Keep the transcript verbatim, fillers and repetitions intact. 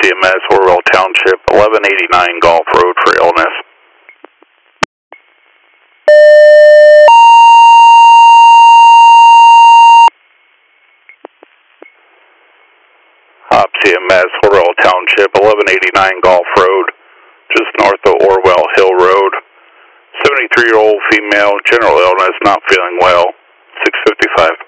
C M S, Orwell Township, eleven eighty-nine Golf Road for illness. Hop C M S, Orwell Township, eleven eighty-nine Golf Road, just north of Orwell Hill Road. seventy-three-year-old female, general illness, not feeling well, six fifty-five.